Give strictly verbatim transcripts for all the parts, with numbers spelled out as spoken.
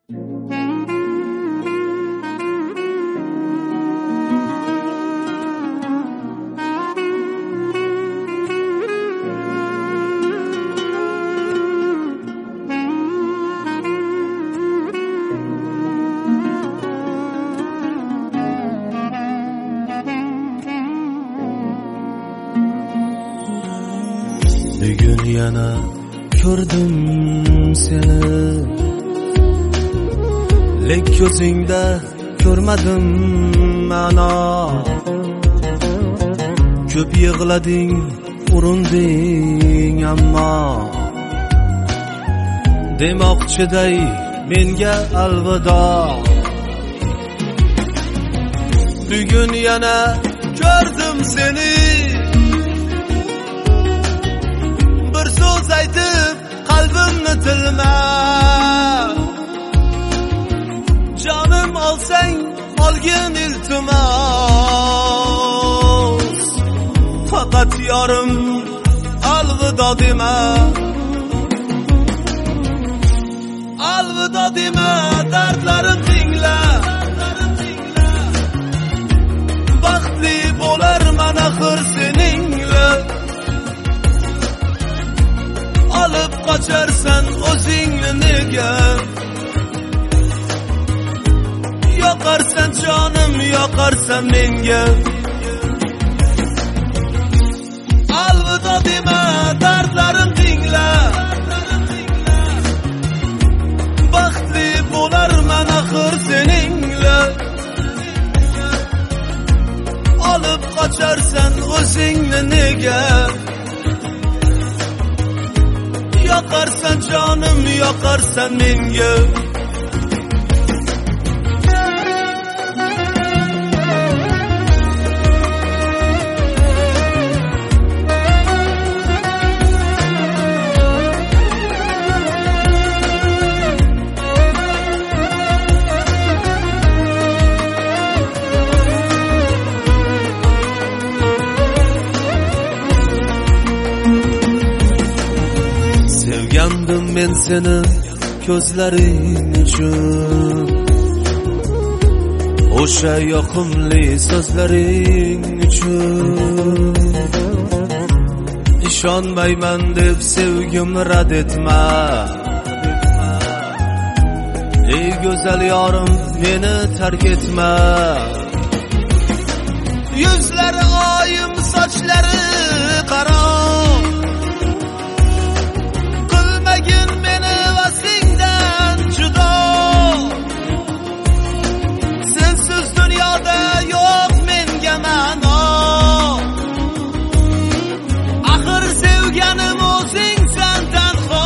Bugun yana ko'rdim seni, lek ko'zingda ko'rmadim ma'no. Ko'p yig'lading, urunding, ammo demoqchiday menga alvido. Bugun yana ko'rdim seni, bir so'z aytib qalbimni tilma. Jonim olsang olgin iltimos, faqat yorim alvido dema. Alvido dema, dardlarim tingla. Baxtli bo'larman axir seningla. Olib qocharsan o'zingni nega? Yoqarsan jonim, yoqarsan menga. Alvido dema, dardlarim tingla. Baxtli bo'larman axir seningla. Olib qocharsan o'zingni nega? Yoqarsan jonim, yoqarsan menga. Sevgandim men seni ko'zlaring uchun, o'sha yoqimli so'zlaring uchun. Ishonmayman deb sevgim rad etma. Ey go'zal yorim, meni tark etma. Yuzlari oyim, sochlari qaro, qilmagin meni vasingdan judo. Sensiz dunyoda yo'q menga ma'no. Axir sevganim o'zingsan tanho.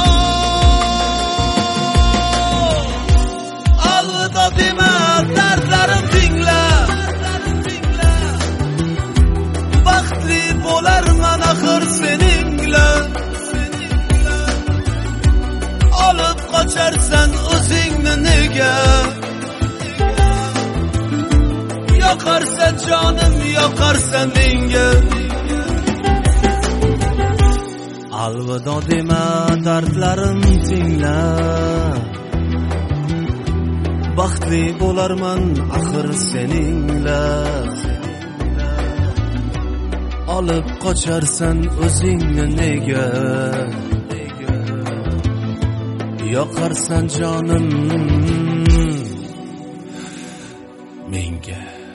Alvido dema, dardlarim tingla. Baxtli bo'larman axir seningla. Olib qocharsan o'zingni nega? Yoqarsan jonim, yoqarsan menga. Alvido dema, dardlarim tingla. Baxtli bo'larman axir seningla. Olib qocharsan o'zingni nega? Yoqarsan jonim menga.